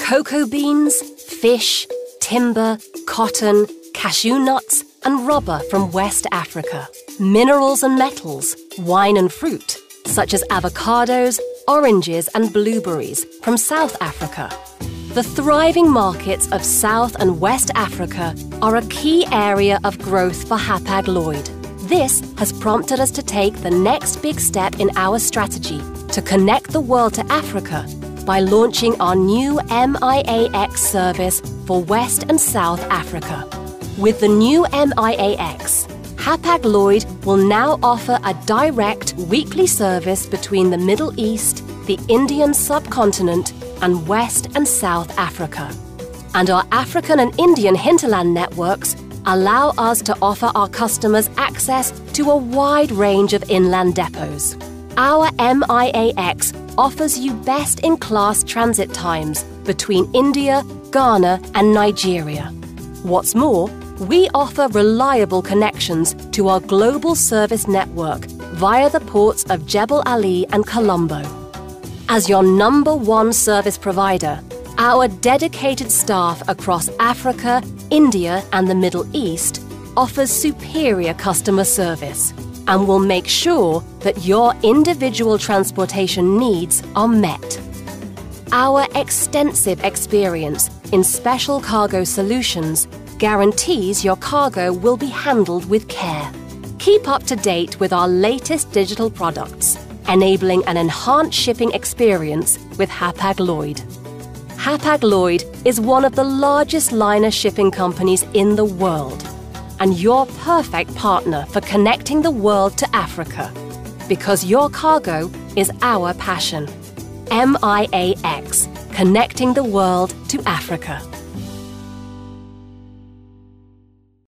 cocoa beans, fish, timber, cotton, cashew nuts, and rubber from West Africa. Minerals and metals, wine and fruit, such as avocados, oranges, and blueberries from South Africa. The thriving markets of South and West Africa are a key area of growth for Hapag-Lloyd. This has prompted us to take the next big step in our strategy to connect the world to Africa by launching our new MIAX service for West and South Africa. With the new MIAX, Hapag-Lloyd will now offer a direct weekly service between the Middle East, the Indian subcontinent, and West and South Africa. And our African and Indian hinterland networks allow us to offer our customers access to a wide range of inland depots. Our MIAX offers you best-in-class transit times between India, Ghana, and Nigeria. What's more, we offer reliable connections to our global service network via the ports of Jebel Ali and Colombo. As your #1 service provider, our dedicated staff across Africa, India, and the Middle East offers superior customer service and will make sure that your individual transportation needs are met. Our extensive experience in special cargo solutions guarantees your cargo will be handled with care. Keep up to date with our latest digital products, enabling an enhanced shipping experience with Hapag-Lloyd. Hapag-Lloyd is one of the largest liner shipping companies in the world, and your perfect partner for connecting the world to Africa, because your cargo is our passion. MIAX, connecting the world to Africa.